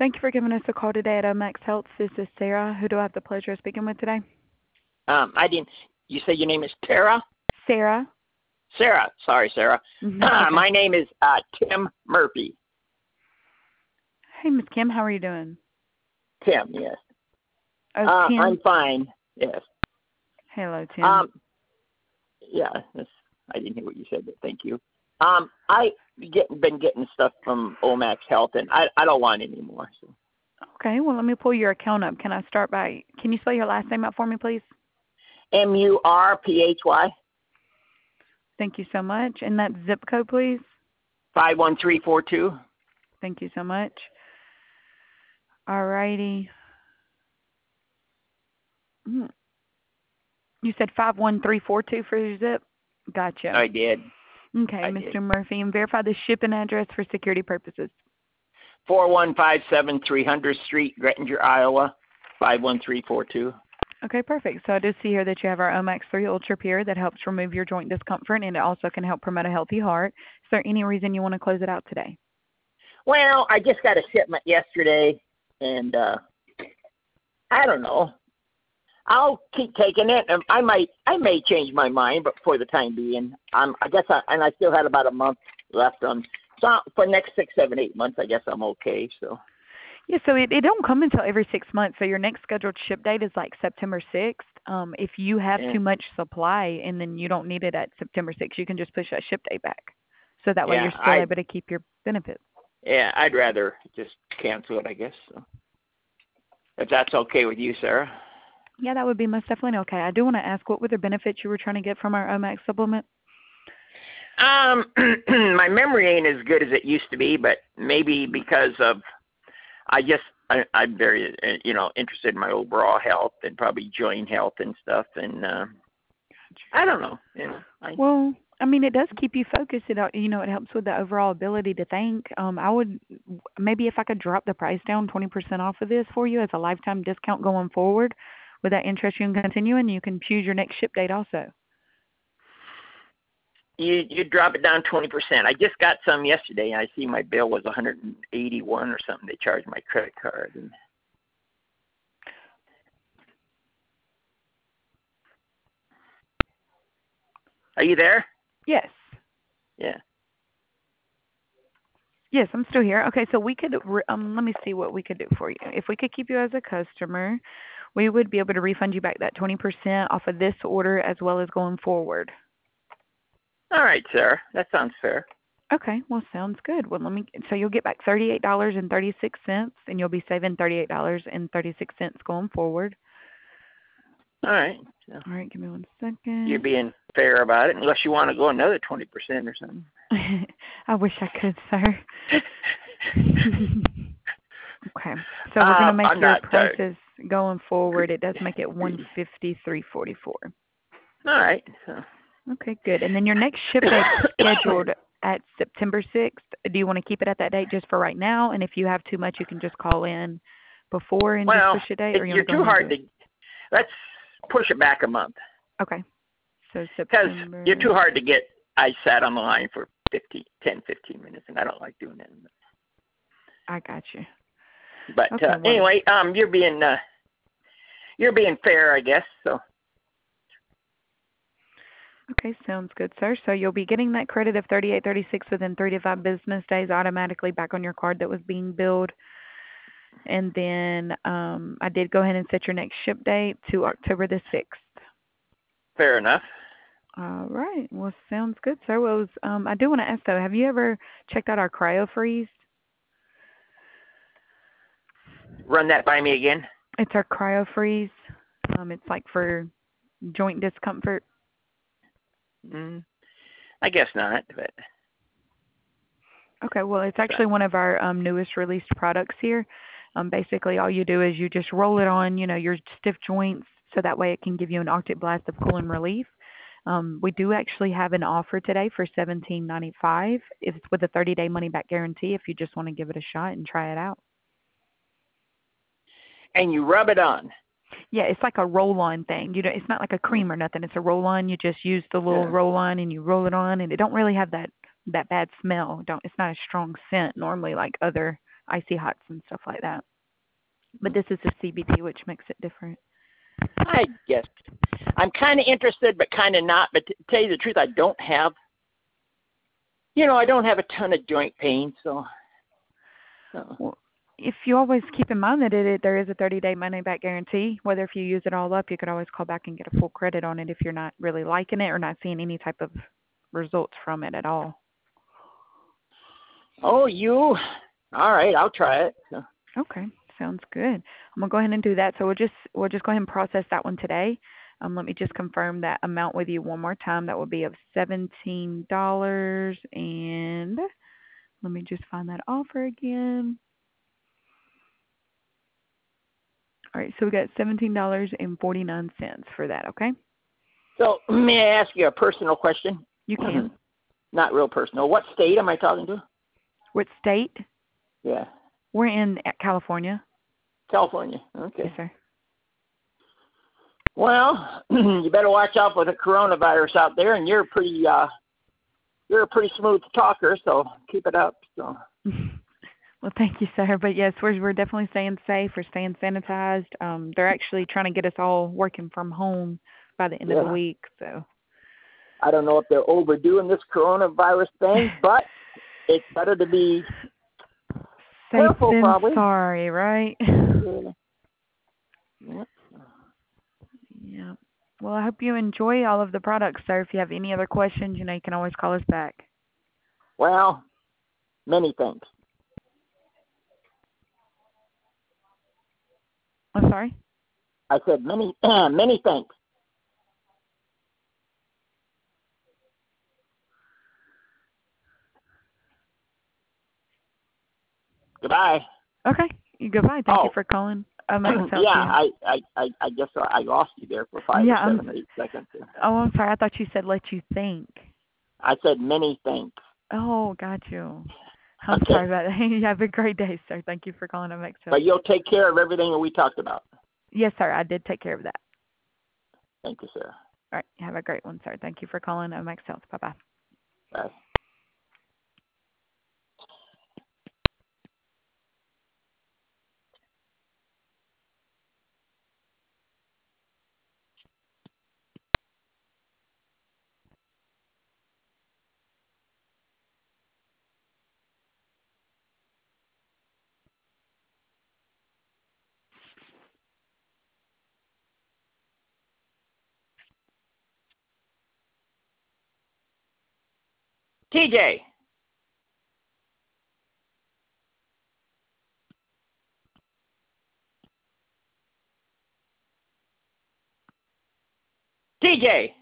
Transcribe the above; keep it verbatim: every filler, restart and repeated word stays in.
Thank you for giving us a call today at Omax Health. This is Sarah. Who do I have the pleasure of speaking with today? Um, I didn't. You say your name is Tara? Sarah. Sarah. Sorry, Sarah. Mm-hmm. Okay. My name is uh, Tim Murphy. Hey, Miss Kim. How are you doing? Tim, yes. Oh, Uh, Tim. I'm fine. Yes. Hello, Tim. Um, yeah. That's, I didn't hear what you said, but thank you. Um, I get been getting stuff from Omax Health, and I I don't want any more. So. Okay. Well, let me pull your account up. Can I start by? Can you spell your last name out for me, please? M U R P H Y. Thank you so much. And that zip code, please. Five one three four two. Thank you so much. All righty. Mm. You said five one three four two for your zip? Gotcha. I did. Okay, I Mister did. Murphy, and verify the shipping address for security purposes. Four one five seven three hundredth Street, Grettinger, Iowa. Five one three four two. Okay, perfect. So I do see here that you have our Omax three Ultra Pure that helps remove your joint discomfort, and it also can help promote a healthy heart. Is there any reason you want to close it out today? Well, I just got a shipment yesterday, and uh, I don't know. I'll keep taking it. and I might, I may change my mind, but for the time being, I'm. I guess, I, and I still had about a month left on. So for the next six, seven, eight months, I guess I'm okay. So. Yeah, so it, it don't come until every six months. So your next scheduled ship date is like September sixth. Um, if you have Yeah. too much supply and then you don't need it at September sixth, you can just push that ship date back. So that way Yeah, you're still I. able to keep your benefits. Yeah, I'd rather just cancel it, I guess. So. If that's okay with you, Sarah. Yeah, that would be most definitely okay. I do want to ask, what were the benefits you were trying to get from our Omax supplement? Um, my memory ain't as good as it used to be, but maybe because of I just I, I'm very uh, you know interested in my overall health and probably joint health and stuff, and uh, I don't know. You know, I, Well, I mean, it does keep you focused. It, you know, it helps with the overall ability to think. Um, I would maybe if I could drop the price down twenty percent off of this for you as a lifetime discount going forward. Would that interest you in continuing? You can choose your next ship date also. you you drop it down twenty percent. I just got some yesterday, and I see my bill was one hundred eighty-one or something. They charged my credit card. And, are you there? Yes. Yeah. Yes, I'm still here. Okay, so we could, re- um, let me see what we could do for you. If we could keep you as a customer, we would be able to refund you back that twenty percent off of this order as well as going forward. All right, Sarah. That sounds fair. Okay, well, sounds good. Well, let me, so you'll get back thirty-eight dollars and thirty-six cents, and you'll be saving thirty-eight dollars and thirty-six cents going forward. All right. So All right, give me one you're second. being fair about it, unless you want to go another twenty percent or something. I wish I could, sir. Okay, so we're going to um, make I'm your not. Uh, prices going forward. It does make it one fifty-three forty-four. all right. So. Okay, good. And then your next ship date scheduled at September sixth. Do you want to keep it at that date just for right now? And if you have too much, you can just call in before and Well, just push a date, it, or you you're want to go too ahead and hard do to. it? Let's push it back a month. Okay. So Because September. you're too hard to get. I sat on the line for fifteen, ten, fifteen minutes, and I don't like doing that. I got you. But Okay, uh, well, anyway, um, you're being uh, you're being fair, I guess. So. okay, sounds good, sir. So you'll be getting that credit of thirty-eight thirty-six within three to five business days automatically back on your card that was being billed. And then um, I did go ahead and set your next ship date to October the sixth. Fair enough. All right. Well, sounds good, sir. Well, it was, um, I do want to ask, though, have you ever checked out our cryo freeze? Run that by me again. It's our cryo freeze. Um, it's like for joint discomfort. Mm, I guess not, but. Okay. Well, it's actually one of our um, newest released products here. Um, basically, all you do is you just roll it on, you know, your stiff joints, so that way it can give you an Arctic blast of cool and relief. Um, we do actually have an offer today for seventeen ninety-five. If it's with a thirty day money back guarantee, if you just want to give it a shot and try it out. And you rub it on. Yeah, it's like a roll-on thing. You know, it's not like a cream or nothing. It's a roll-on. You just use the little Yeah. roll-on and you roll it on, and it don't really have that that bad smell. Don't. It's not a strong scent normally like other icy hots and stuff like that. But this is a C B D, which makes it different. I guess I'm kind of interested, but kind of not. But to tell you the truth, I don't have, you know, I don't have a ton of joint pain. So, so. Well, if you always keep in mind that it, it there is a thirty-day money-back guarantee, whether if you use it all up, you could always call back and get a full credit on it if you're not really liking it or not seeing any type of results from it at all. Oh, you? All right, I'll try it. So. Okay, sounds good. I'm gonna go ahead and do that. So we'll just we'll just go ahead and process that one today. Um, let me just confirm that amount with you one more time. That would be of seventeen dollars, and let me just find that offer again. All right, so we got seventeen dollars and forty-nine cents for that, okay? So may I ask you a personal question? You can. Not real personal. What state am I talking to? What state? Yeah. We're in California. California. Okay. Yes, sir. Well, you better watch out for the coronavirus out there, and you're pretty uh you're a pretty smooth talker, so keep it up. So Well, thank you, sir. But yes, we're we're definitely staying safe. We're staying sanitized. Um, they're actually trying to get us all working from home by the end yeah. of the week. So I don't know if they're overdoing this coronavirus thing, but it's better to be safe careful, than probably. sorry, right? Yeah. Yeah. Yeah. Well, I hope you enjoy all of the products, sir. If you have any other questions, you know, you can always call us back. Well, many thanks. I'm sorry? I said many, uh, many thanks. Goodbye. Okay. Goodbye. Thank oh. you for calling. Um, I yeah, I, I, I, I guess I lost you there for five yeah, or seven I'm, or eight seconds. Oh, I'm sorry. I thought you said let you think. I said many thanks. Oh, got you. I'm Okay. sorry about that. You have a great day, sir. Thank you for calling M X Health. But you'll take care of everything that we talked about. Yes, sir. I did take care of that. Thank you, sir. All right. Have a great one, sir. Thank you for calling M X Health. Bye-bye. Bye. T J. T J.